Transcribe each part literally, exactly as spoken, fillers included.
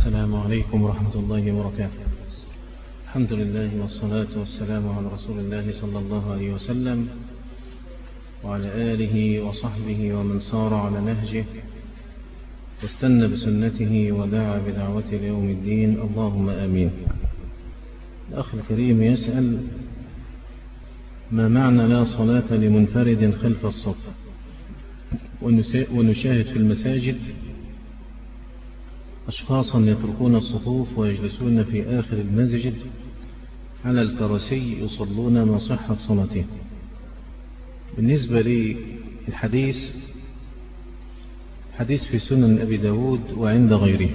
السلام عليكم ورحمة الله وبركاته. الحمد لله والصلاة والسلام على رسول الله صلى الله عليه وسلم وعلى آله وصحبه ومن سار على نهجه واستنى بسنته ودعا بدعوته ليوم الدين، اللهم آمين. الأخ الكريم يسأل: ما معنى لا صلاة لمنفرد خلف الصف؟ ونشاهد في المساجد أشخاصا يتركون الصفوف ويجلسون في آخر المسجد على الكرسي يصلون ما صحة صلاتهم. بالنسبة للحديث، حديث في سنن أبي داود وعند غيره: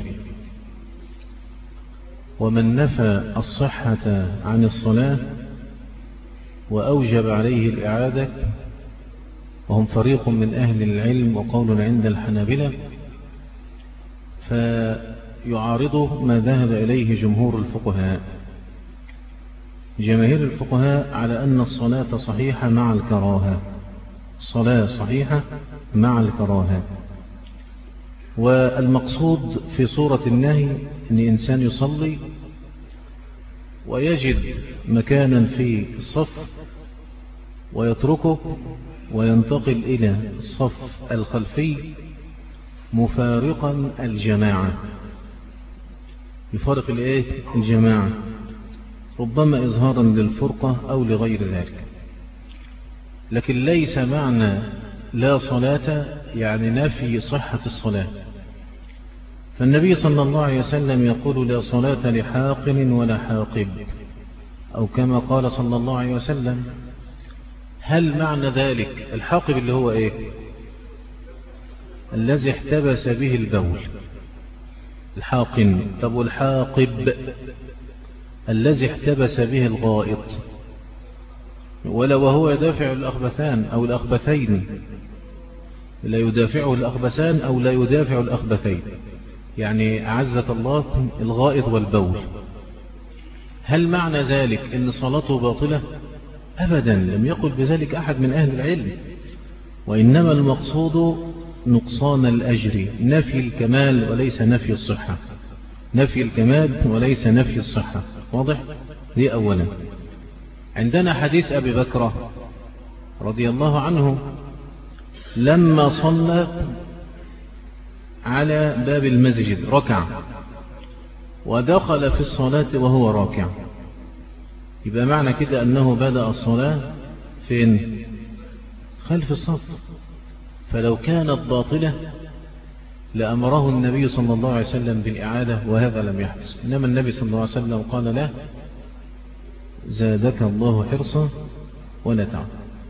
ومن نفى الصحة عن الصلاة وأوجب عليه الإعادة، وهم فريق من أهل العلم وقول عند الحنابلة، فيعارضه ما ذهب إليه جمهور الفقهاء. جماهير الفقهاء على أن الصلاة صحيحة مع الكراهة، الصلاة صحيحة مع الكراهة. والمقصود في صورة النهي أن إنسان يصلي ويجد مكانا في الصف ويتركه وينتقل إلى الصف الخلفي مفارقا الجماعة، يفارق الإيه؟ الجماعة، ربما إظهارا للفرقة أو لغير ذلك. لكن ليس معنى لا صلاة يعني نفي صحة الصلاة. فالنبي صلى الله عليه وسلم يقول: لا صلاة لحاقن ولا حاقب، أو كما قال صلى الله عليه وسلم. هل معنى ذلك الحاقب اللي هو إيه؟ الذي احتبس به البول، الحاقن. طب والحاقب؟ الذي احتبس به الغائط، ولا وهو يدافع الأخبثان أو الأخبثين، لا يدافعه الأخبثان أو لا يدافع الأخبثين، يعني أعزة الله الغائط والبول. هل معنى ذلك أن صلاته باطلة؟ أبدا، لم يقل بذلك أحد من أهل العلم، وإنما المقصود نقصان الأجر، نفي الكمال وليس نفي الصحة، نفي الكمال وليس نفي الصحة. واضح؟ دي أولا. عندنا حديث أبي بكر رضي الله عنه لما صلى على باب المسجد ركع ودخل في الصلاة وهو راكع، يبقى معنى كده أنه بدأ الصلاة فين؟ خلف الصف. فلو كانت باطلة لأمره النبي صلى الله عليه وسلم بالإعادة، وهذا لم يحدث. إنما النبي صلى الله عليه وسلم قال له: زادك الله حرصا ولا تعب.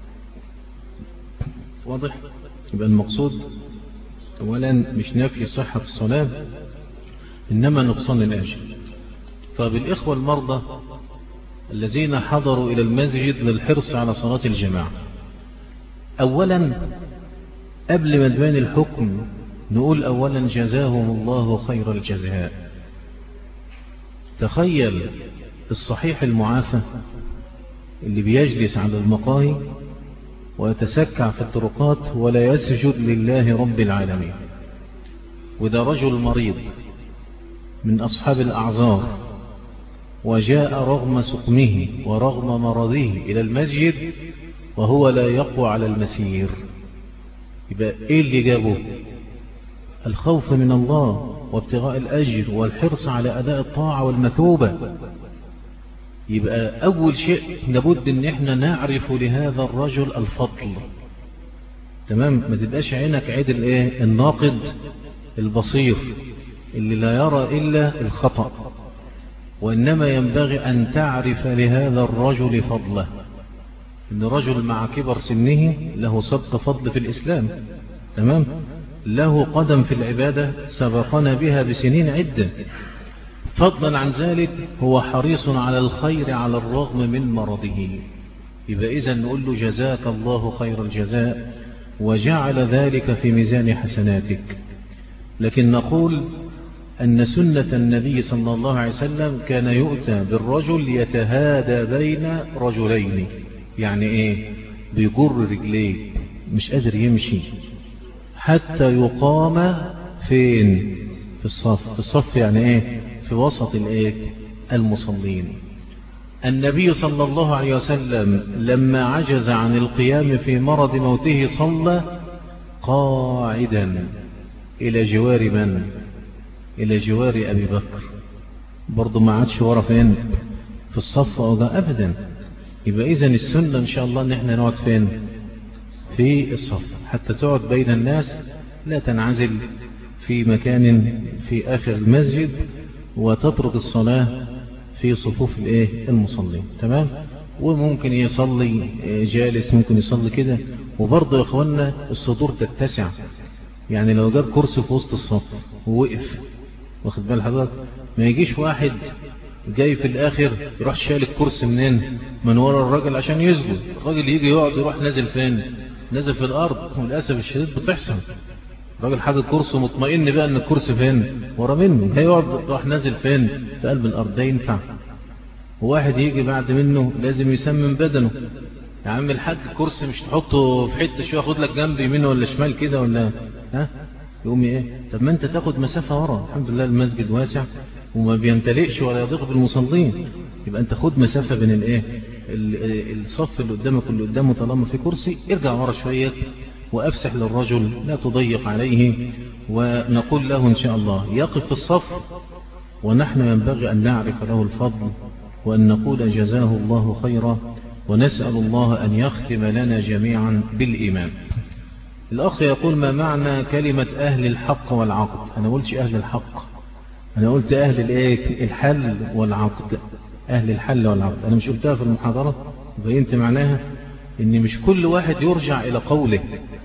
واضح؟ يبقى المقصود أولا مش نفي صحة الصلاة، إنما نقصان الأجر. طيب الإخوة المرضى الذين حضروا إلى المسجد للحرص على صلاة الجماعة، أولا قبل ما نبين الحكم نقول أولا جزاهم الله خير الجزاء. تخيل الصحيح المعافى اللي بيجلس على المقاهي ويتسكع في الطرقات ولا يسجد لله رب العالمين، وده رجل مريض من أصحاب الأعذار وجاء رغم سقمه ورغم مرضه إلى المسجد وهو لا يقوى على المسير. يبقى إيه اللي جابه؟ الخوف من الله وابتغاء الأجر والحرص على أداء الطاعة والمثوبة. يبقى أول شيء لابد أن احنا نعرف لهذا الرجل الفضل. تمام؟ ما تبقاش عينك عيد الايه؟ الناقد البصير اللي لا يرى إلا الخطأ، وإنما ينبغي أن تعرف لهذا الرجل فضله. إن رجل مع كبر سنه له سبق فضل في الإسلام، تمام؟ له قدم في العبادة سبقنا بها بسنين عدة. فضلا عن ذلك هو حريص على الخير على الرغم من مرضه. يبقى إذن نقول له جزاك الله خير الجزاء وجعل ذلك في ميزان حسناتك. لكن نقول أن سنة النبي صلى الله عليه وسلم كان يؤتى بالرجل يتهادى بين رجلين. يعني إيه؟ بيجر رجليه مش قادر يمشي، حتى يقام فين؟ في الصف. في الصف يعني ايه؟ في وسط الايه؟ المصلين. النبي صلى الله عليه وسلم لما عجز عن القيام في مرض موته صلى قاعدا إلى جوار من؟ إلى جوار أبي بكر. برضو ما عادش ورا فين؟ في الصف أو ده أبدا. يبقى إذن السنة إن شاء الله إن احنا نقعد فين؟ في الصف، حتى تقعد بين الناس، لا تنعزل في مكان في آخر المسجد وتترك الصلاة في صفوف الايه؟ المصلين. تمام؟ وممكن يصلي جالس، ممكن يصلي كده. وبرضه يا اخوانا الصدور تتسع، يعني لو جاب كرسي في وسط الصف ووقف، واخد بال حضرتك، ما يجيش واحد جاي في الاخر يروح شايل الكرسي منين؟ من ورا الراجل عشان يسجد. الراجل يجي يقعد يروح نازل فين؟ نازل في الارض. وللاسف الشديد بتحصل، الراجل حاطط كرسي مطمئن بقى ان الكرسي فين؟ ورا منه، هيقعد راح نازل فين؟ في قلب الارض. ده ينفع؟ وواحد يجي بعد منه لازم يسمم بدنه. يا عم الحاج كرسي مش تحطه في حته شويه، خد لك جنب يمين ولا شمال كده ولا ها؟ يقوم ايه؟ طب ما انت تاخد مسافه ورا. الحمد لله المسجد واسع وما بيمتلئش ولا يضيق بالمصلين. يبقى انت خد مسافه بين الايه؟ الصف اللي قدامك واللي قدامه. طالما في كرسي ارجع ورا شويه وأفسح للرجل، لا تضيق عليه. ونقول له إن شاء الله يقف في الصف، ونحن ينبغي أن نعرف له الفضل وأن نقول جزاه الله خيرا، ونسأل الله أن يختم لنا جميعا بالإيمان. الأخ يقول: ما معنى كلمة أهل الحق والعقد؟ أنا قلتش أهل الحق، أنا قلت أهل الإيه؟ الحل والعقد. أهل الحل والعقد أنا مش قلتها في المحاضرة؟ بينت معناها إن مش كل واحد يرجع إلى قوله،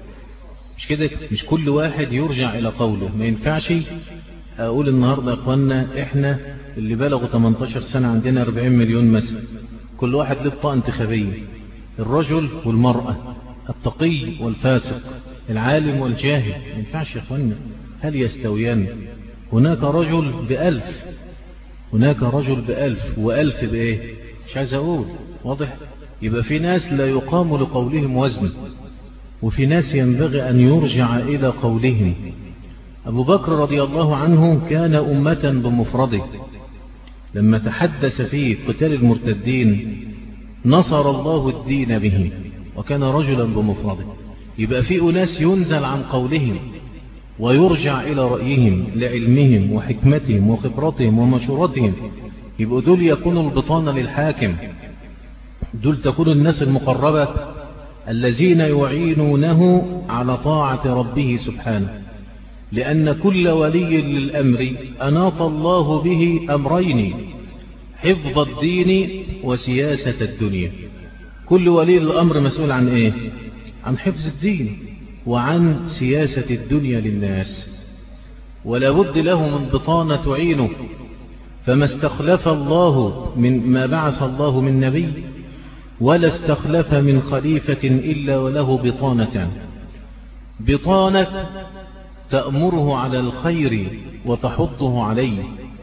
مش كده؟ مش كل واحد يرجع إلى قوله. ما ينفعش أقول النهاردة يا أخوانا إحنا اللي بلغوا ثمانية عشر سنة عندنا أربعين مليون مثلا، كل واحد له بطاقة انتخابية، الرجل والمرأة، التقي والفاسق، العالم والجاهل. ما ينفعش يا أخوانا، هل يستويان؟ هناك رجل بألف، هناك رجل بألف، وألف بإيه؟ مش عايز أقول، واضح؟ يبقى في ناس لا يقام لقولهم وزن، وفي ناس ينبغي أن يرجع إلى قولهم. أبو بكر رضي الله عنه كان أمة بمفرده، لما تحدث في قتال المرتدين نصر الله الدين به، وكان رجلا بمفرده. يبقى في أناس ينزل عن قولهم ويرجع إلى رأيهم لعلمهم وحكمتهم وخبرتهم ومشورتهم. يبقوا دول يكونوا البطانة للحاكم، دول تكون الناس المقربة الذين يعينونه على طاعة ربه سبحانه. لأن كل ولي للأمر أناط الله به أمرين: حفظ الدين وسياسة الدنيا. كل ولي الأمر مسؤول عن إيه؟ عن حفظ الدين وعن سياسة الدنيا للناس، ولا بد له من بطانة تعينه. فما استخلف الله من ما بعث الله من نبي، ولا استخلف من خليفة إلا وله بطانة، بطانة تأمره على الخير وتحضه عليه،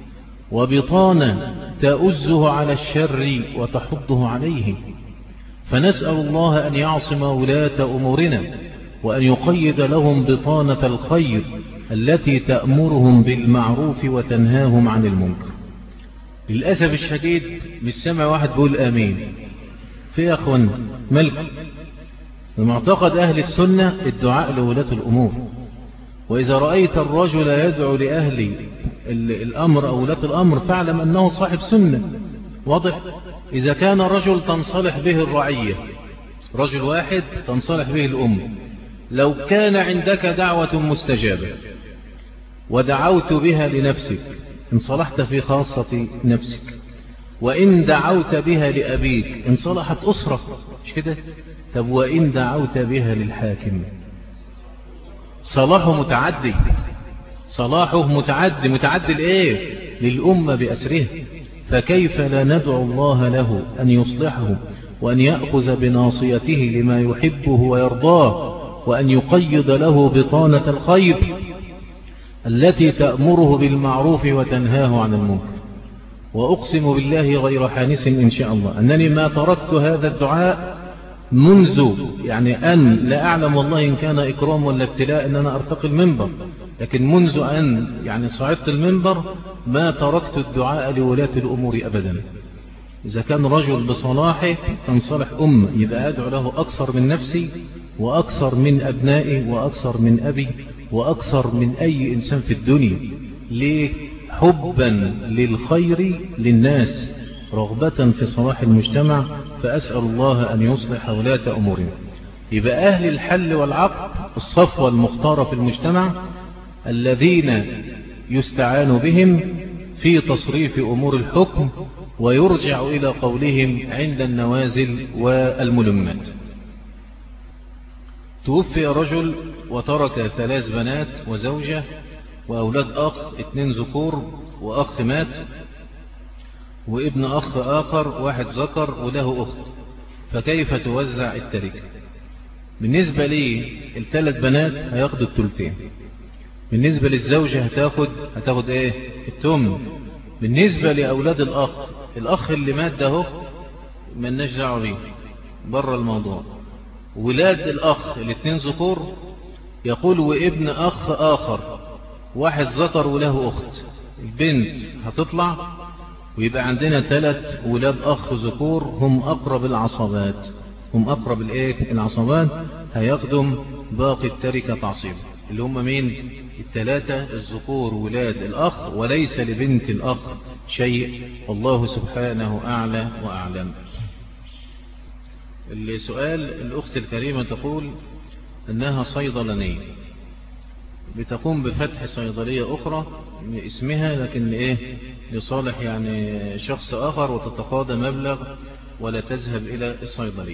وبطانة تأزه على الشر وتحضه عليه. فنسأل الله أن يعصم ولاة أمورنا، وأن يقيد لهم بطانة الخير التي تأمرهم بالمعروف وتنهاهم عن المنكر. للأسف الشديد مش سمع واحد بيقول آمين. في يا أخوان ملك المعتقد أهل السنة الدعاء لولاة الأمور. وإذا رأيت الرجل يدعو لأهل الأمر أو ولاة الأمر فاعلم أنه صاحب سنة، واضح؟ إذا كان رجل تنصلح به الرعية، رجل واحد تنصلح به الأمة، لو كان عندك دعوة مستجابة ودعوت بها لنفسك إن صلحت في خاصة نفسك، وإن دعوت بها لأبيك إن صلحت أسرة، مش كده؟ طب وإن دعوت بها للحاكم صلاحه متعدي، صلاحه متعدي، متعدي لإيه؟ للأمة بأسره. فكيف لا ندعو الله له أن يصلحه وأن يأخذ بناصيته لما يحبه ويرضاه، وأن يقيد له بطانة الخير التي تأمره بالمعروف وتنهاه عن المنكر. وأقسم بالله غير حانس إن شاء الله أنني ما تركت هذا الدعاء منذ يعني أن لا أعلم والله إن كان إكرام ولا ابتلاء أن أنا أرتقي المنبر، لكن منذ أن يعني صعدت المنبر ما تركت الدعاء لولاة الأمور أبدا. إذا كان رجل بصلاحه تنصلح أمة يبقى أدعو له أكثر من نفسي وأكثر من أبنائي وأكثر من أبي وأكثر من أي إنسان في الدنيا. ليه؟ حبا للخير للناس، رغبة في صلاح المجتمع. فأسأل الله أن يصلح ولاة أمورنا. يبقى أهل الحل والعقد الصفوة المختارة في المجتمع الذين يستعان بهم في تصريف أمور الحكم ويرجع إلى قولهم عند النوازل والملمات. توفي رجل وترك ثلاث بنات وزوجة وأولاد أخ، اثنين ذكور وأخ مات، وابن أخ آخر واحد ذكر وله أخت. فكيف توزع التركة؟ بالنسبة لي الثلاث بنات هياخدوا الثلثين. بالنسبة للزوجة هتاخد هتاخد ايه؟ الثمن. بالنسبة لأولاد الأخ، الأخ اللي مات ده هو مالناش دعوه بيه، بره الموضوع. ولاد الأخ الاثنين ذكور، يقول وابن أخ آخر واحد ذكر وله أخت، البنت هتطلع ويبقى عندنا ثلاث ولاد أخ ذكور هم أقرب العصبات، هم أقرب الإيه العصبات، هيخدم باقي التركة تعصيب اللي هم مين؟ الثلاثة الذكور ولاد الأخ، وليس لبنت الأخ شيء، والله سبحانه أعلى وأعلم. السؤال الأخت الكريمة تقول أنها صيدلانية بتقوم بفتح صيدلية أخرى اسمها، لكن إيه لصالح يعني شخص آخر، وتتقاضى مبلغ ولا تذهب إلى الصيدلية.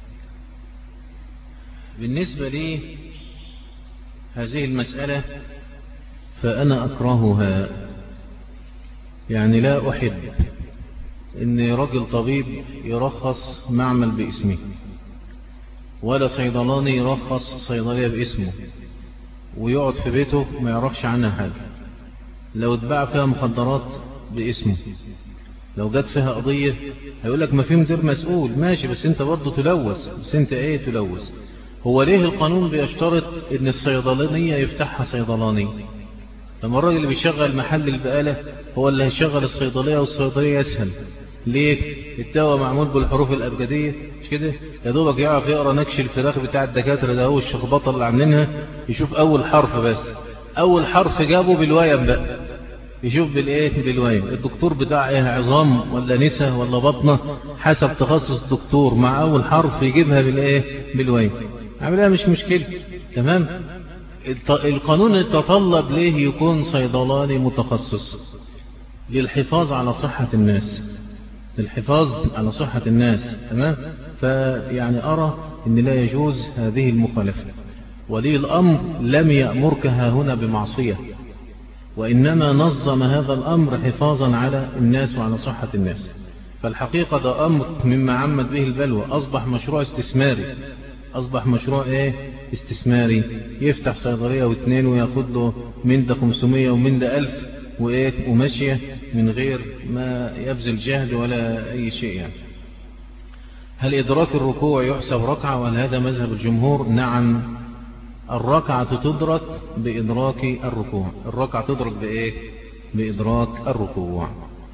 بالنسبة لي هذه المسألة فأنا أكرهها، يعني لا أحب إن رجل طبيب يرخص معمل باسمه، ولا صيدلاني يرخص صيدلية باسمه ويقعد في بيته ما يعرفش عنها حاجة. لو اتباع فيها مخدرات باسمه، لو جت فيها قضية هيقولك ما في مدير مسؤول، ماشي، بس انت برضو تلوث، بس انت ايه تلوث. هو ليه القانون بيشترط ان الصيدلانية يفتحها صيدلاني؟ لما الراجل اللي بيشغل محل البقالة هو اللي هيشغل الصيدلية، والصيدلية يسهل. ليه؟ الدواء معمول بالحروف الأبجدية مش كده؟ يا دوبك يعرف يقرأ نكش الفراخ بتاع الدكاترة ده، هو الشخبطة اللي عاملينها يشوف أول حرف بس، أول حرف جابه بالويم بقى يشوف بالإيه بالويم. الدكتور بتاع إيه، عظام ولا نسا ولا بطنة، حسب تخصص الدكتور، مع أول حرف يجيبها بالإيه بالويم. عملها مش مشكلة، تمام. القانون يتطلب ليه يكون صيدلاني متخصص؟ للحفاظ على صحة الناس، للحفاظ على صحة الناس، تمام. فيعني أرى أن لا يجوز هذه المخالفة. ولي الأمر لم يأمرك هنا بمعصية، وإنما نظم هذا الأمر حفاظا على الناس وعلى صحة الناس. فالحقيقة ده أمر مما عمت به البلوى، أصبح مشروع استثماري، أصبح مشروع إيه استثماري. يفتح صيدلية واثنين وياخد له من ده خمسمية ومن ده ألف وإيه وماشية من غير ما يبذل جهد ولا أي شيء يعني. هل إدراك الركوع يحسب ركعة؟ وهل هذا مذهب الجمهور؟ نعم، الركعة تدرك بإدراك الركوع. الركعة تدرك بإيه؟ بإدراك الركوع.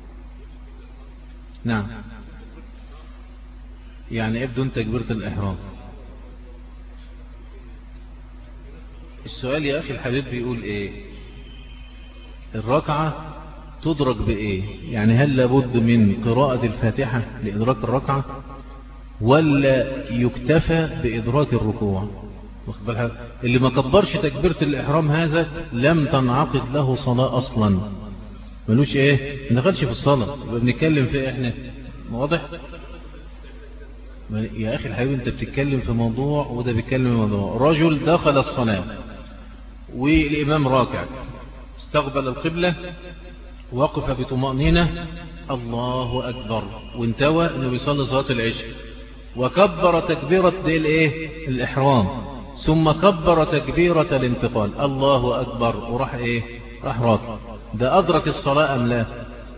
نعم، يعني بدون تكبيرة الإحرام. السؤال يا أخي الحبيب بيقول إيه؟ الركعة تدرك بإيه؟ يعني هل لابد من قراءة الفاتحة لإدراك الركعة، ولا يكتفى بإدراك الركوع؟ اللي ما كبرش تكبيرة الإحرام هذا لم تنعقد له صلاة أصلا، ملوش إيه ما دخلش في الصلاة. بنتكلم في إيه إحنا؟ واضح يا أخي الحبيب؟ أنت بتتكلم في موضوع وده بيتكلم في موضوع. رجل دخل الصلاة والإمام راكع، استقبل القبلة، وقف بطمأنينة، الله أكبر، وانتوى أنه بيصلي صلاة العشاء، وكبر تكبيرة الإيه الإحرام، ثم كبر تكبيرة الانتقال، الله أكبر، وراح إيه راح راكع. ده أدرك الصلاة أم لا؟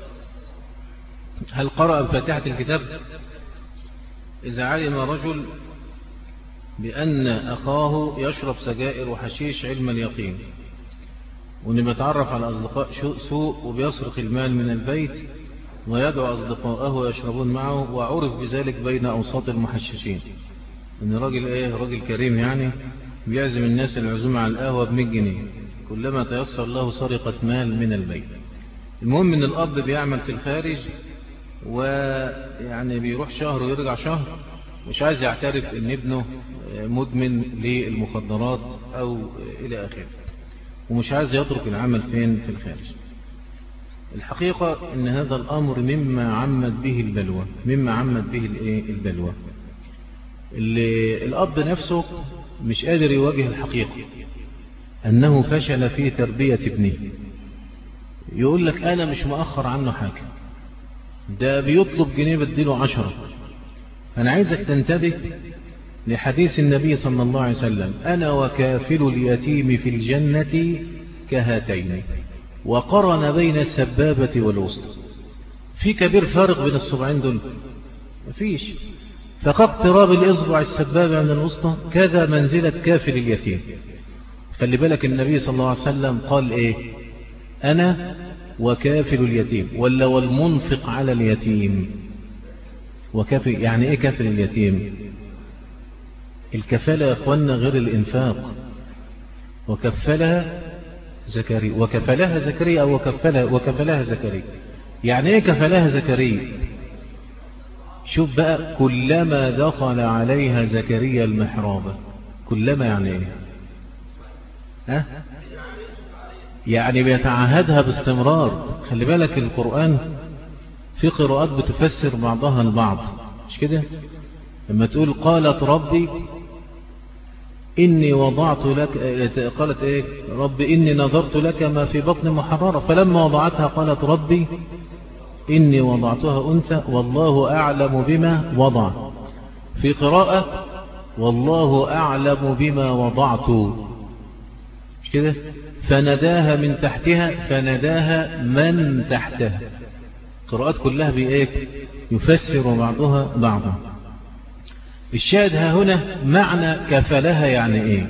هل قرأ فاتحة الكتاب؟ إذا علم رجل بأن أخاه يشرب سجائر وحشيش علم اليقين، وإنه بيتعرف على أصدقاء سوء وبيسرق المال من البيت ويدعو أصدقائه ويشربون معه، وعرف بذلك بين أوساط المحششين إن راجل إيه راجل كريم يعني بيعزم الناس العزومة على القهوة بمية جنيه كلما تيسر له سرقة مال من البيت. المهم إن الأب بيعمل في الخارج ويعني بيروح شهر ويرجع شهر، مش عايز يعترف إن ابنه مدمن للمخدرات أو إلى آخره، ومش عايز يترك العمل فين في الخارج. الحقيقة إن هذا الأمر مما عمت به البلوى مما عمت به البلوى اللي الأب نفسه مش قادر يواجه الحقيقة أنه فشل في تربية ابنه. يقول لك أنا مش مؤخر عنه حاجة، ده بيطلب جنيه بديله عشرة. أنا عايزك تنتبه لحديث النبي صلى الله عليه وسلم: أنا وكافل اليتيم في الجنة كهاتين، وقرن بين السبابة والوسطى. في كبير فارق بين الصبعين دول؟ مفيش. فاقتراب الإصبع السبابة عند الوسطى كذا منزلة كافل اليتيم. خلي بالك النبي صلى الله عليه وسلم قال إيه؟ أنا وكافل اليتيم، ولا والمنفق على اليتيم. وكافل يعني إيه كافل اليتيم؟ الكفالة يا أخوانا غير الإنفاق. وكفلها زكريا وكفلها زكريا أو وكفلها وكفلها زكريا. يعني إيه كفلها زكريا؟ شوف بقى: كلما دخل عليها زكريا المحراب. كلما يعني إيه؟ ها؟ يعني بيتعهدها باستمرار. خلي بالك القرآن في قراءات بتفسر بعضها البعض، مش كده؟ لما تقول قالت ربي إني وضعت لك، قالت إيه؟ ربي إني نظرت لك ما في بطن محررة، فلما وضعتها قالت ربي إني وضعتها أنثى والله أعلم بما وضع. في قراءة والله أعلم بما وضعت، مش كده؟ فنداها من تحتها فنداها من تحتها. قراءات كلها بإيه؟ يفسر بعضها بعضا. الشاهد ها هنا معنى كفلها يعني إيه؟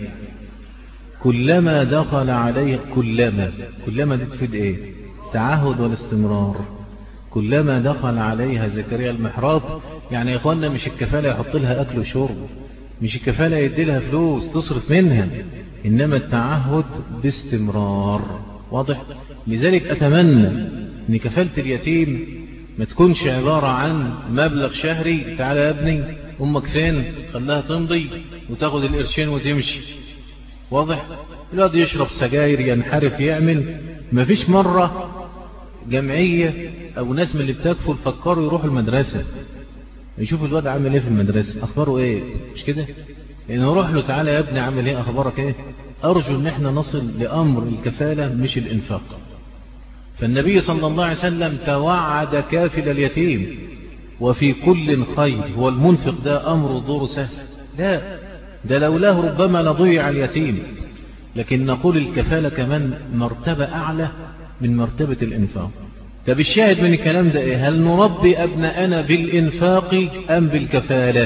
كلما دخل عليه، كلما كلما دي تفيد إيه؟ تعهد والاستمرار. كلما دخل عليها زكريا المحراب، يعني يا إخوانا مش الكفالة يحط لها أكل وشرب، مش الكفالة يدي لها فلوس تصرف منها، إنما التعهد باستمرار. واضح؟ لذلك أتمنى أن كفالة اليتيم ما تكونش عبارة عن مبلغ شهري: تعالى يا ابني أمك فين؟ خلاها تمضي وتاخد القرشين وتمشي. واضح؟ الواد يشرب سجاير ينحرف يعمل. ما فيش مرة جمعية أو ناس من اللي بتكفل فكروا يروحوا المدرسة يشوفوا الواد عامل ايه في المدرسة، أخباره ايه، مش كده؟ إنه يروح له: تعالى يا ابني عامل ايه، أخبارك ايه. أرجو أن احنا نصل لأمر الكفالة مش الإنفاق. فالنبي صلى الله عليه وسلم توعد كافل اليتيم: وفي كل خير. هو المنفق ده أمر دور سهل؟ لا، ده لولاه ربما لضيع اليتيم. لكن نقول الكفالة كمان مرتبة أعلى من مرتبة الإنفاق. طب الشاهد من الكلام ده إيه؟ هل نربي أبناءنا بالإنفاق أم بالكفالة؟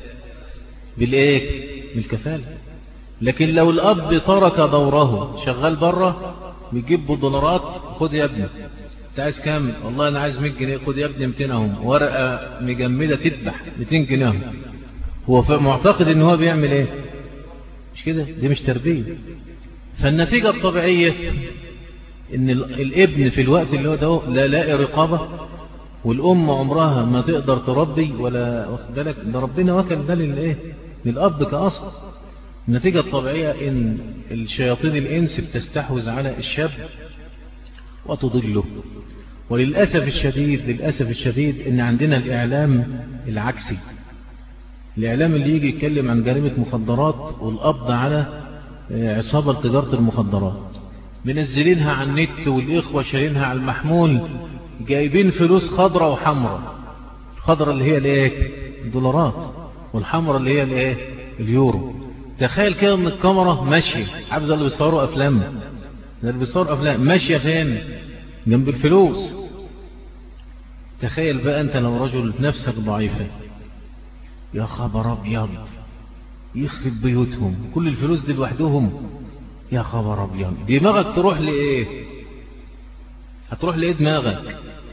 بالإيه؟ بالكفالة. لكن لو الأب ترك دوره شغال بره بيجيب دولارات: خد يا ابني انت عايز كام؟ والله انا عايز مية جنيه. خد يا ابني ميتين اهم، ورقه مجمده تذبح ميتين جنيه اهم. هو معتقد ان هو بيعمل ايه؟ مش كده؟ دي مش تربيه. فالنتيجه الطبيعيه ان الابن في الوقت اللي هو ده لا لاقي رقابه، والام عمرها ما تقدر تربي ولا واخد بالك. ده ربنا وكل ده للايه؟ للاب كاصل. النتيجه الطبيعيه ان الشياطين الانس بتستحوذ على الشاب وتضله. وللأسف الشديد للأسف الشديد إن عندنا الإعلام العكسي، الإعلام اللي يجي يتكلم عن جريمة مخدرات والقبض على عصابة تجارة المخدرات، منزلينها على النت والإخوة شايلينها على المحمول، جايبين فلوس خضرة وحمرة. الخضرة اللي هي الايه؟ الدولارات، والحمرة اللي هي الايه؟ اليورو. تخيل كده من الكاميرا ماشية، عارف اللي بيصوروا أفلام، اللي بيصوروا أفلام ماشية فين؟ جنب الفلوس. تخيل بقى أنت لو رجل نفسك ضعيفة، يا خبر أبيض، يخرب بيوتهم كل الفلوس دي لوحدهم. يا خبر ابيض، دماغك تروح لايه؟ هتروح لايه دماغك؟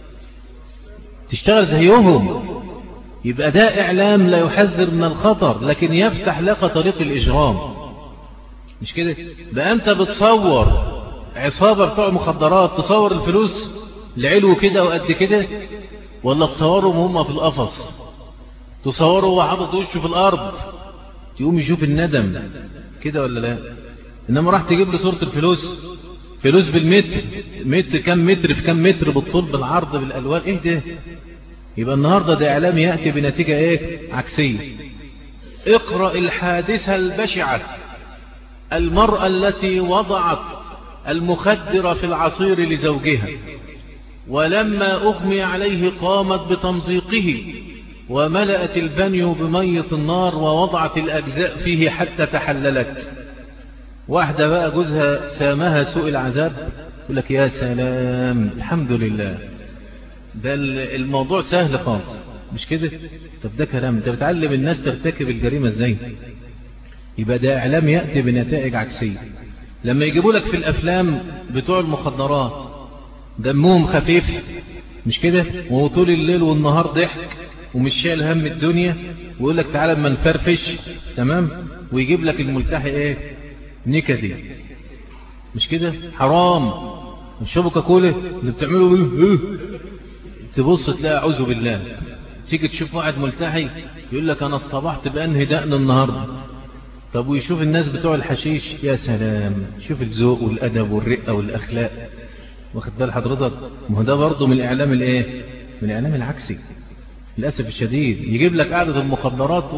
تشتغل زيهم. يبقى ده اعلام لا يحذر من الخطر، لكن يفتح لك طريق الاجرام. مش كده؟ بقى انت بتصور عصابة بتوع مخدرات، تصور الفلوس لعلو كده وقد كده، ولا تصورهم هم في القفص؟ تصوروا هو حاطط وشه في الارض تقوم يشوف الندم كده ولا لا؟ انما راح تجيب له صورة الفلوس، فلوس بالمتر، متر كم متر في كم متر، بالطول بالعرض بالالوان، ايه ده؟ يبقى النهاردة ده اعلام يأتي بنتيجة ايه؟ عكسية. اقرأ الحادثة البشعة، المرأة التي وضعت المخدر في العصير لزوجها، ولما أغمي عليه قامت بتمزيقه وملأت البنيو بمية النار ووضعت الأجزاء فيه حتى تحللت. واحدة بقى جوزها سامها سوء العذاب، يقول لك يا سلام الحمد لله، ده الموضوع سهل خالص. مش كده؟ طب ده كلام، انت بتعلم الناس ترتكب الجريمة ازاي؟ يبقى ده اعلام يأتي بنتائج عكسية. لما يجيبوا لك في الافلام بتوع المخدرات دمهم خفيف، مش كده؟ وطول الليل والنهار ضحك ومش شايل هم الدنيا، ويقول لك تعالى اما نفرفش، تمام؟ ويجيب لك الملتحي ايه؟ نكدي. مش كده؟ حرام. الشرب كوكولا اللي بتعمله ايه؟ تبص تلاقي اعوذ بالله. تيجي تشوف واحد ملتحي يقول لك انا اصطبحت بانهي دقن النهارده. طب ويشوف الناس بتوع الحشيش، يا سلام، شوف الذوق والادب والرقه والاخلاق. واخد بال حضرتك؟ ما هو ده برضه من الاعلام الايه؟ من الاعلام العكسي للاسف الشديد. يجيب لك قعده المخدرات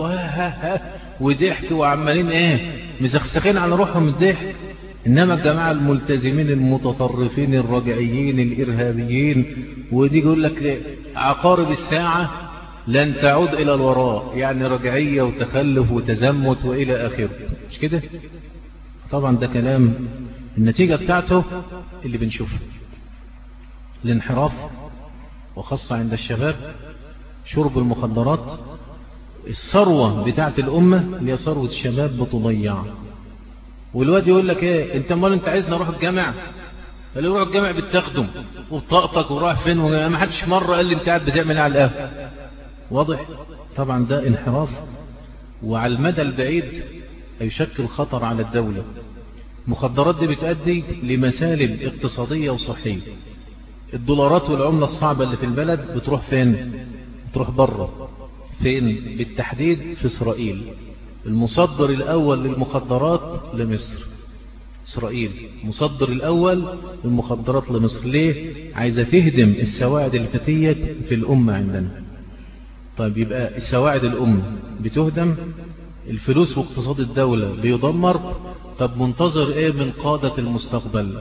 وضحك وعمالين ايه؟ مسخسخين على روحهم الضحك. انما الجماعه الملتزمين المتطرفين الرجعيين الارهابيين، ودي يقول لك عقارب الساعه لن تعود الى الوراء، يعني رجعيه وتخلف وتزمت والى اخره. مش كده؟ طبعا ده كلام النتيجه بتاعته اللي بنشوفها، الانحراف، وخاصه عند الشباب شرب المخدرات. الثروه بتاعت الامه اللي هي ثروه الشباب بتضيع. والواد يقول لك ايه؟ انت امال انت عايزني اروح الجامع؟ اللي يروح الجامع بتخدم وبطاقتك وراح فين؟ وما حدش مره قال لي انت قاعد بتعمل على القهوه. واضح؟ طبعا ده انحراف، وعلى المدى البعيد يشكل خطر على الدوله. المخدرات دي بتؤدي لمسالب اقتصاديه وصحيه. الدولارات والعمله الصعبه اللي في البلد بتروح فين؟ بتروح بره. فين بالتحديد؟ في اسرائيل. المصدر الأول للمخدرات لمصر، إسرائيل مصدر الأول للمخدرات لمصر. ليه؟ عايزة تهدم السواعد الفتية في الأمة عندنا. طيب يبقى السواعد الأمة بتهدم، الفلوس واقتصاد الدولة بيدمر. طب منتظر ايه من قادة المستقبل؟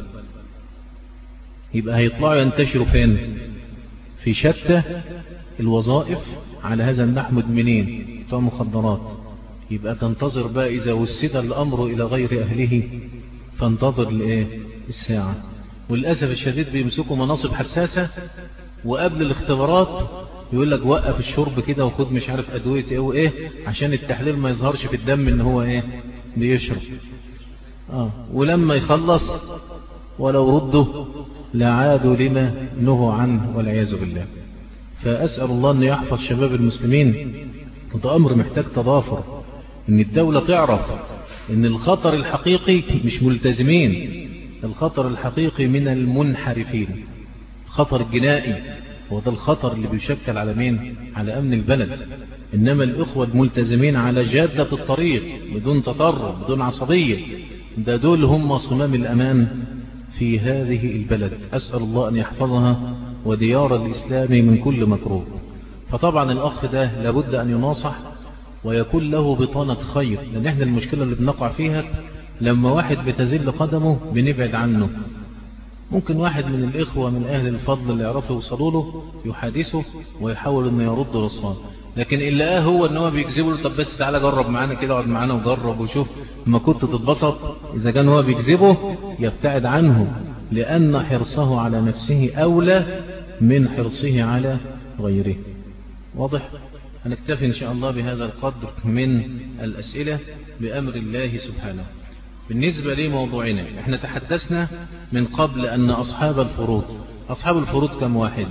يبقى هيطلعوا ينتشروا فين؟ في شتى الوظائف على هذا النحو مدمنين بتوع مخدرات. يبقى تنتظر بقى إذا وسد الأمر إلى غير أهله فانتظر لإيه؟ الساعة. والأسف الشديد بيمسكوا مناصب حساسة، وقبل الاختبارات يقول لك وقف الشرب كده وخد مش عارف أدوية إيه وإيه عشان التحليل ما يظهرش في الدم إن هو إيه؟ بيشرب. آه. ولما يخلص ولو ردوا لعادوا لما نهوا عنه والعياذ بالله. فأسأل الله أن يحفظ شباب المسلمين. ده أمر محتاج تضافر، ان الدولة تعرف ان الخطر الحقيقي مش ملتزمين، الخطر الحقيقي من المنحرفين. الخطر الجنائي هو ده الخطر اللي بيشكل على مين؟ على امن البلد. انما الاخوة الملتزمين على جادة الطريق بدون تطرف بدون عصبية، ده دول هم صمام الامان في هذه البلد. اسأل الله ان يحفظها وديار الاسلام من كل مكروه. فطبعا الاخ ده لابد ان يناصح ويكون له بطانة خير، لأن احنا المشكلة اللي بنقع فيها لما واحد بتزل قدمه بنبعد عنه. ممكن واحد من الإخوة من أهل الفضل اللي يعرفوا يوصلوا له يحادثه ويحاول أنه يرد رصان، لكن اللي آه هو أنه بيكذبه له طب بس تعالى جرب معانا كده، اقعد معانا وجرب وشوف ما كنت تتبسط. إذا كان هو بيكذبه يبتعد عنه، لأن حرصه على نفسه أولى من حرصه على غيره. واضح؟ هنكتفي إن شاء الله بهذا القدر من الأسئلة بأمر الله سبحانه. بالنسبة لموضوعنا احنا تحدثنا من قبل أن أصحاب الفروض أصحاب الفروض كم واحد؟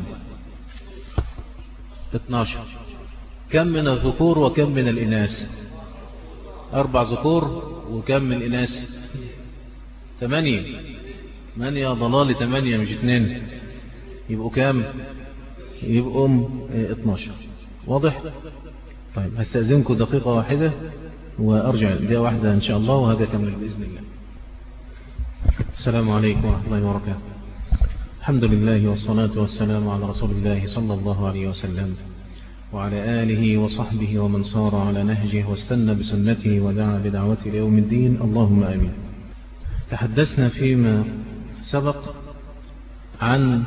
اثناشر. كم من الذكور وكم من الإناث؟ أربع ذكور وكم من الإناث؟ ثمانية. من يا ضلال ثمانية مش اثنين، يبقوا كام؟ يبقوا اثناشر. واضح؟ طيب هستأذنكم دقيقة واحدة وأرجع دقيقة واحدة إن شاء الله وهذا كمل بإذن الله. السلام عليكم ورحمة الله وبركاته. الحمد لله والصلاة والسلام على رسول الله صلى الله عليه وسلم وعلى آله وصحبه ومن صار على نهجه واستنى بسنته ودعا بدعوته ليوم الدين. اللهم آمين. تحدثنا فيما سبق عن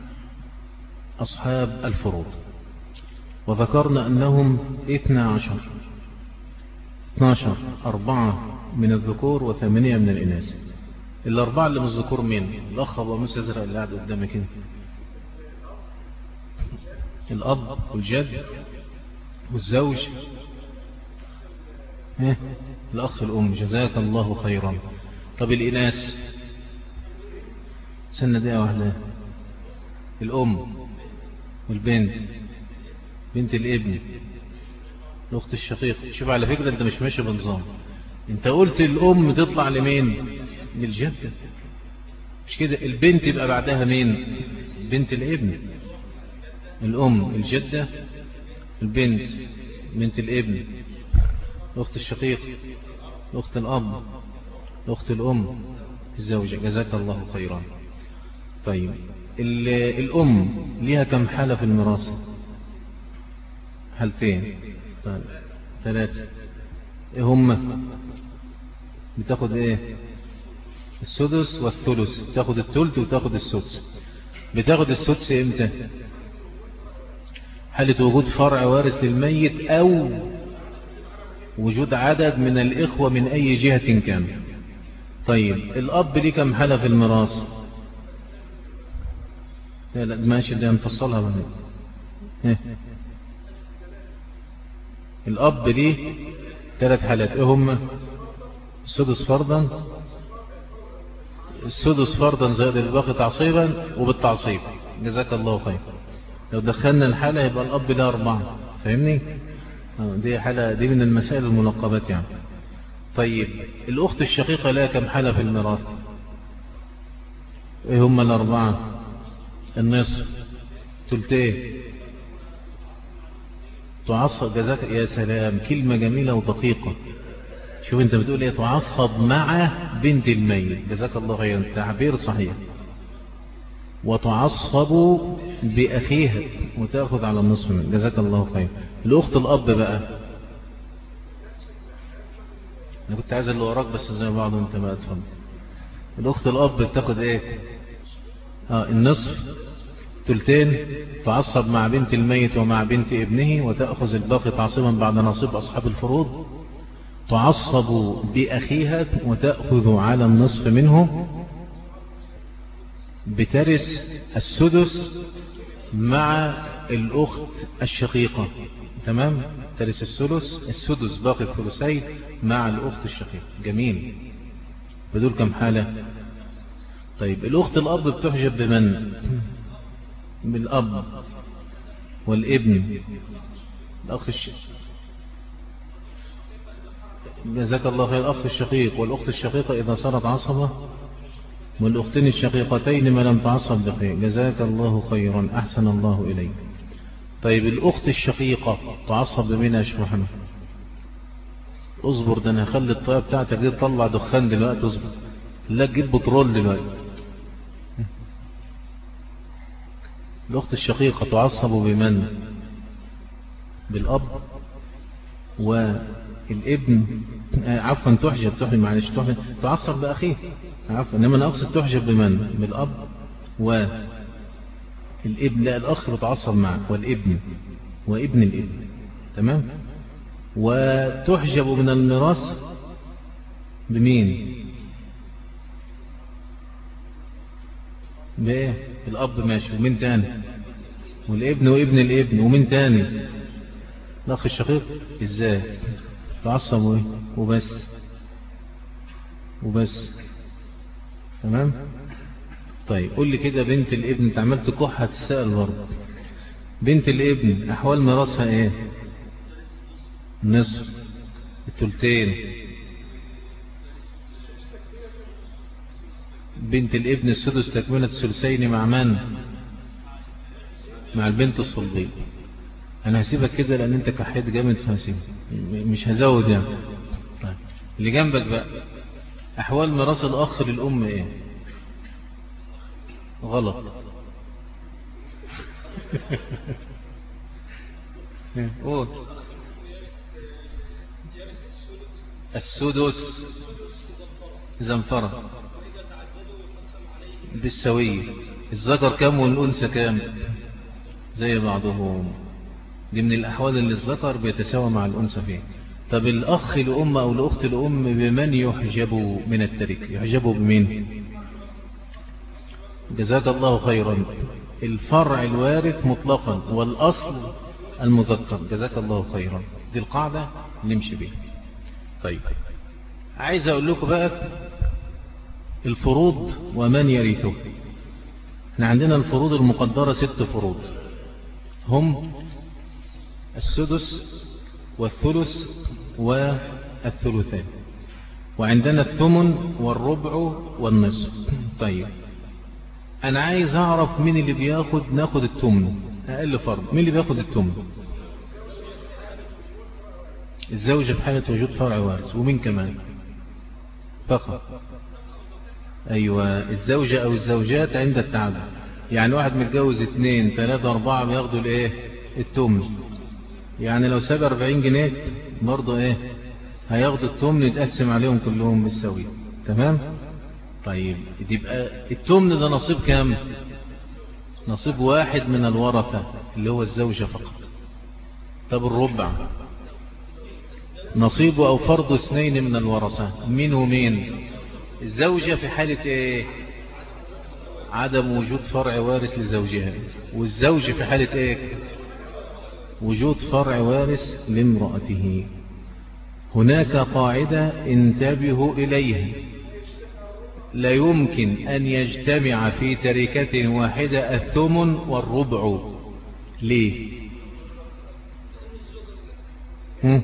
أصحاب الفروض وذكرنا أنهم اثنا عشر اثناشر، أربعة من الذكور وثمانية من الإناث. الأربعة اللي من الذكور مين؟ الأخ أبو موسى أزرق اللي قاعد قدامك هنا، الأب والجد والزوج، ها الأخ الأم. جزاك الله خيرا. طب الإناث سنة دقيقة واحدة، الأم والبنت، بنت الابن، الأخت الشقيق. شوف على فكرة أنت مش ماشي بنظام، أنت قلت الأم تطلع لمين؟ للجدة، مش كده؟ البنت يبقى بعدها مين؟ بنت الابن. الأم، الجدة، البنت، بنت الابن، الأخت الشقيق، الأخت الأب، الأخت الأم، الزوجة. جزاك الله خيرا. طيب الأم ليها كم حالة في الميراث؟ حالتين. طيب ثلاثة. ايه هم؟ بتاخد ايه؟ السدس والثلث. بتاخد الثلث وتاخد السدس. بتاخد السدس امتى؟ حالة وجود فرع وارث للميت او وجود عدد من الإخوة من أي جهة كان. طيب الأب ليه كم حالة في الميراث؟ لا لا ماشي، ده نفصلها بقى. اه. الأب ليه ثلاث حالات. ايه هم؟ السدس فرضا، السدس فرضا زائد الباقي تعصيبا وبالتعصيب. جزاك الله خير. لو دخلنا الحالة يبقى الأب له أربعة. فاهمني؟ دي حالة، دي من المسائل المنقبات يعني. طيب الأخت الشقيقة لها كم حالة في الميراث؟ ايه هم الأربعة؟ النصف، ثلثين، تعصب. جزاك يا سلام، كلمة جميلة ودقيقة. شوف انت بتقول ايه؟ تعصب مع بنت الميت. جزاك الله خيرا، تعبير صحيح. وتعصب بأخيها وتأخذ على النصف منه. جزاك الله خير. الأخت الأب بقى، أنا كنت عايز اللي وراك بس زي بعض وانت ما أتفضل. الأخت الأب بتاخد ايه؟ آه النصف، ثلثين، تعصب مع بنت الميت ومع بنت ابنه وتأخذ الباقي تعصيبا بعد نصيب أصحاب الفروض. تعصب بأخيها وتأخذ على النصف منه. بترث السدس مع الأخت الشقيقة. تمام؟ ترث السدس السدس باقي الثلثين مع الأخت الشقيقة. جميل. بدول كم حالة؟ طيب الأخت الأب بتحجب بمن؟ بالأب والابن، الأخ الشقيق. جزاك الله خير. الأخ الشقيق والأخت الشقيقة إذا صارت عصبة، والأختين الشقيقتين ما لم تعصب بخير. جزاك الله خيرا، أحسن الله إليك. طيب الأخت الشقيقة تعصب بمين يا شيخ محمد؟ اصبر، ده أنا هخلي الطيب بتاعتك دي تطلع دخان دلوقتي. اصبر، لا تجيب بترول دلوقتي. الأخت الشقيقة تعصب بمن؟ بالأب والابن. آه عفوا تحجب، تحجب معلش تحجب، تعصب بأخيه عفوا. إنما أنا أقصد تحجب بمن؟ بالأب والابن. لا الأخ بتعصب معه والابن وابن الابن. تمام. وتحجب من الميراث بمين؟ بايه؟ الأب ماشي، ومن تاني؟ والابن وابن الابن، ومن تاني؟ الأخ الشقيق. ازاي تعصبوا ايه وبس؟ وبس. تمام. طيب قول لي كده، بنت الابن انت عملت كح هتسأل برضه. بنت الابن احوال ميراثها ايه؟ نصف، التلتين. بنت الابن السدس تكملة الثلثين مع من؟ مع البنت الصلبية. انا هسيبك كده لان انت كحيت جامد فهسيب، مش هزود يعني. طيب اللي جنبك بقى، احوال ميراث الاخ للام ايه؟ غلط. قول. السدس زنفرة بالسوية. الذكر كام والأنثى كام؟ زي بعضهم. دي من الأحوال اللي الذكر بيتساوى مع الأنثى فيه. طب الأخ لأم أو الأخت لأم بمن يحجبوا من الترك؟ يحجبوا بمين؟ جزاك الله خيرا. الفرع الوارث مطلقا والأصل المذكر. جزاك الله خيرا. دي القاعدة نمشي بيها. طيب عايز أقول لكم بقى الفروض ومن يرثه. احنا عندنا الفروض المقدرة ست فروض، هم السدس والثلث والثلثان، وعندنا الثمن والربع والنصف. طيب انا عايز اعرف مين اللي بياخد. ناخد الثمن اقل فرض. مين اللي بياخد الثمن؟ الزوجة في حالة وجود فرع وارث. ومين كمان؟ فقط. ايوه الزوجة او الزوجات عند التعدد. يعني واحد متجوز اثنين ثلاثة اربعة بياخدوا الايه؟ الثمن. يعني لو ساب اربعين جنيه برضه ايه؟ هياخدوا الثمن يتقسم عليهم كلهم بالسوي. تمام. طيب يبقى الثمن ده نصيب كام؟ نصيب واحد من الورثة اللي هو الزوجة فقط. طب الربع نصيبه او فرض اثنين من الورثة. مين ومين؟ الزوجة في حالة ايه؟ عدم وجود فرع وارث لزوجها. والزوج في حالة ايه؟ وجود فرع وارث لامرأته. هناك قاعدة انتبهوا إليها، لا يمكن أن يجتمع في تركة واحدة الثمن والربع. ليه؟ هم؟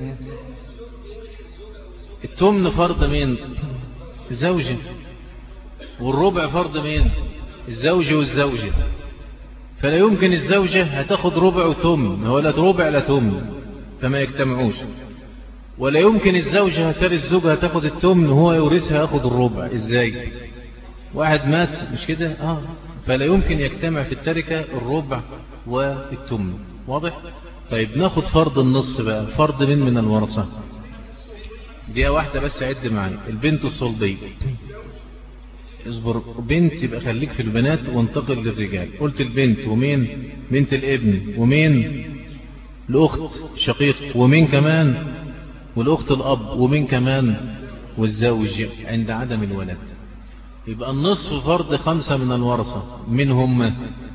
الثمن فرض مين؟ الزوجة. والربع فرض مين؟ الزوج والزوجة. فلا يمكن الزوجة هتاخد ربع وثمن، ولا ربع لا ثمن، فما يجتمعوش. ولا يمكن الزوجة هترث زوجها هتاخد الثمن وهو يورثها ياخد الربع. ازاي؟ واحد مات مش كده؟ اه فلا يمكن يجتمع في التركة الربع والثمن. واضح؟ طيب ناخد فرض النصف بقى. فرض من من الورثة؟ دي واحدة بس عد معي. البنت الصلبية. اصبر. بنت يبقى خليك في البنات وانتقل للرجال. قلت البنت ومين؟ بنت الابن ومين؟ الأخت شقيق ومين كمان؟ والأخت الأب ومين كمان؟ والزوج عند عدم الولد. يبقى النصف فرض خمسة من الورثة. من هم؟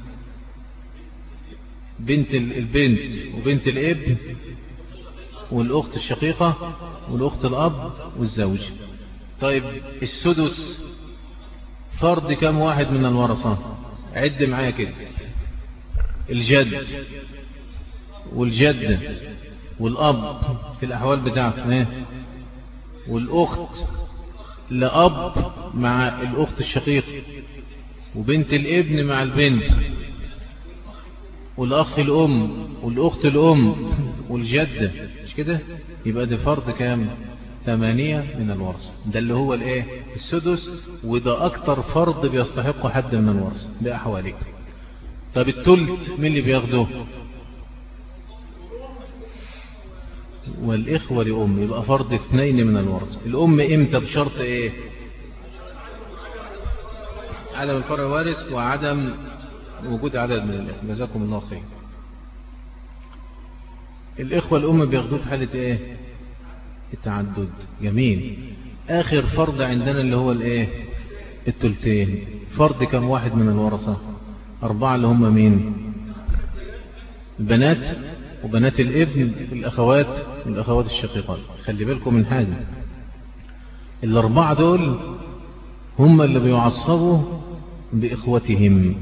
بنت البنت وبنت الابن والأخت الشقيقة والأخت الأب والزوج. طيب السدس فرض كم واحد من الورثة؟ عد معايا كده. الجد والجدة والأب في الأحوال بتاعته، والأخت لأب مع الأخت الشقيق، وبنت الابن مع البنت، والأخ الأم والأخت الأم والجدة. مش كده؟ يبقى ده فرض كام؟ ثمانية من الورثة. ده اللي هو الايه؟ السدس. وده اكتر فرض بيستحق حد من الورثة بأحوالك. طب التلت مين اللي بياخده؟ والإخوة لأم. يبقى فرض اثنين من الورثة. الأم امتى؟ بشرط ايه؟ عدم الفرع وارث وعدم وجود عدد من الإخوة. جزاكم الله خير. الإخوة الأم بياخدوه في حالة ايه؟ التعدد. جميل. آخر فرض عندنا اللي هو الايه؟ التلتين. فرض كم واحد من الورثة؟ أربعة اللي هم مين؟ البنات وبنات الابن، الأخوات والأخوات الشقيقات. خلي بالكم من حاجة، الأربعة دول هم اللي بيعصبوا بإخوتهم.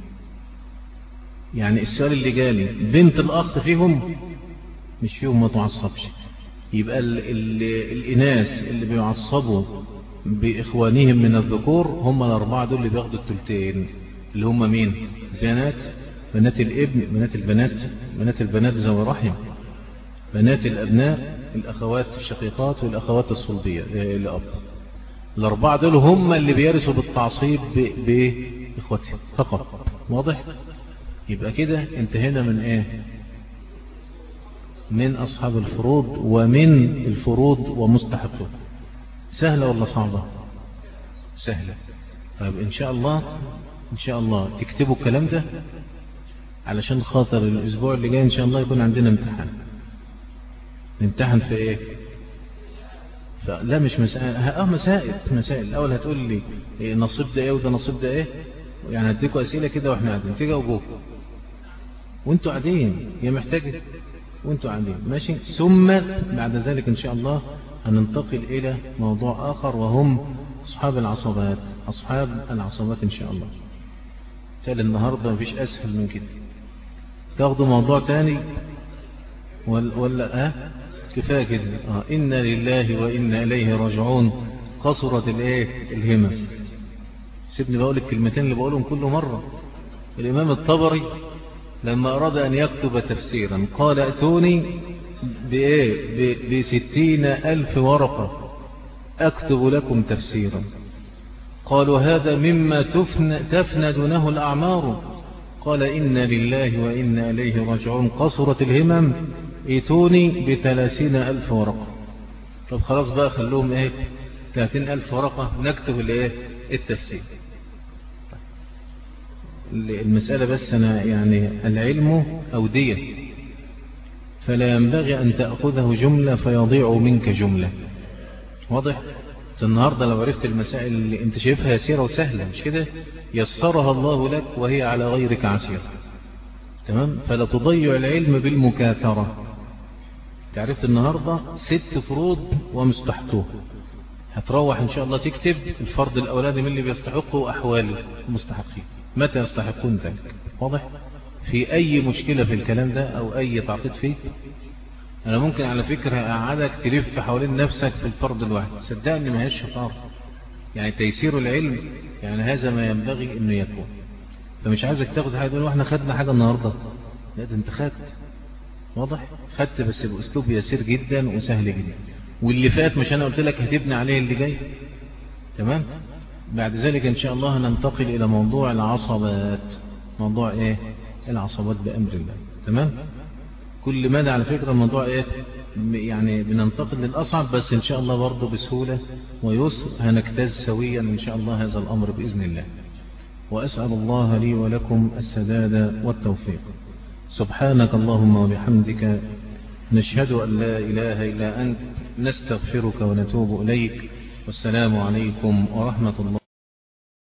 يعني السؤال اللي جالي بنت الأخ فيهم؟ مش فيهم، ما تعصبش. يبقى ال ال الإناث اللي بيعصبوا بإخوانهم من الذكور هم الأربعة دول اللي بياخدوا التلتين، اللي هم مين؟ بنات بنات الابن، بنات البنات، بنات البنات ذوي رحم، بنات الأبناء، الأخوات الشقيقات والأخوات الصلبية لأب. الأربعة دول هم اللي بيرثوا بالتعصيب بإخوتهم فقط. واضح؟ يبقى كده انتهينا من ايه؟ من أصحاب الفروض ومن الفروض ومستحقون. سهلة ولا صعبة؟ سهلة. طيب إن شاء الله إن شاء الله تكتبوا الكلام ده علشان خاطر الأسبوع اللي جاي إن شاء الله يكون عندنا امتحان. نمتحن في إيه؟ لا مش مسائل، اه مسائل مسائل. الأول هتقول لي إيه نصيب ده إيه وده نصيب ده إيه، يعني هديكوا أسئلة كده وإحنا قاعدين تجاوبوه وإنتوا قاعدين، هي محتاجة وإنتوا قاعدين ماشي. ثم بعد ذلك إن شاء الله هننتقل إلى موضوع آخر وهم أصحاب العصبات. أصحاب العصبات إن شاء الله. تالي النهاردة مفيش أسهل من كده. تاخدوا موضوع تاني ولا, ولا آه كفاية كده. آه إنا لله وإنا إليه راجعون. قصرت الإيه الهمم. سيبني بقول الكلمتين اللي بقولهم كل مرة. الإمام الطبري لما أراد أن يكتب تفسيرا قال ائتوني بإيه بستين ألف ورقة أكتب لكم تفسيرا. قالوا هذا مما تفنى, تفنى دونه الأعمار. قال إنا لله وإنا إليه راجعون. قصرت الهمم ائتوني بثلاثين ألف ورقة. طب خلاص بقى خلوهم إيه ثلاثين ألف ورقة نكتب الإيه التفسير. المسألة بس أنا يعني العلم أودية فلا ينبغي أن تأخذه جملة فيضيع منك جملة. واضح؟ النهاردة لو عرفت المسائل اللي انت شايفها يسيرة وسهلة مش كده يسرها الله لك وهي على غيرك عسيرة. تمام؟ فلا تضيع العلم بالمكاثرة. تعرفت النهاردة ست فروض ومستحقوه. هتروح إن شاء الله تكتب الفرض الأولاني من اللي بيستحقه أحوال المستحقين متى يستحقون ذلك. واضح؟ في أي مشكلة في الكلام ده أو أي تعقيد فيه أنا ممكن على فكرة أقعدك تلف حوالين نفسك في الفرض الواحد. صدقني ما هيش شطار يعني تيسير العلم يعني هذا ما ينبغي أنه يكون. فمش عايزك تاخد حاجة تقول واحنا خدنا حاجة النهاردة. لا ده انت خدت. واضح؟ خدت بس بأسلوب يسير جدا وسهل جدا. واللي فات مش أنا قلت لك هتبني عليه اللي جاي. تمام؟ بعد ذلك إن شاء الله ننتقل إلى موضوع العصبات. موضوع إيه؟ العصبات بأمر الله. تمام؟ كل مدى على فكرة الموضوع إيه؟ يعني بننتقل للأصعب بس إن شاء الله برضه بسهولة ويسر هنجتاز سويا إن شاء الله هذا الأمر بإذن الله. وأسأل الله لي ولكم السداد والتوفيق. سبحانك اللهم وبحمدك نشهد أن لا إله إلا أنت نستغفرك ونتوب إليك. والسلام عليكم ورحمة الله.